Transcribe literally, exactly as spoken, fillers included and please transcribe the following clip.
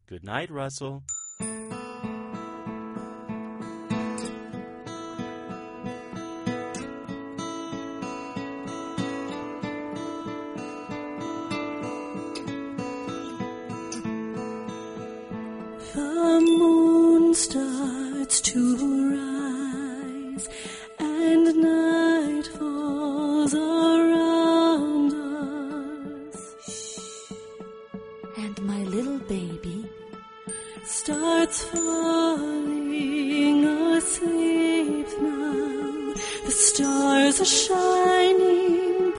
Good night, Russell. The moon starts to rise, and night falls around us. And my little baby starts falling asleep now. The stars are shining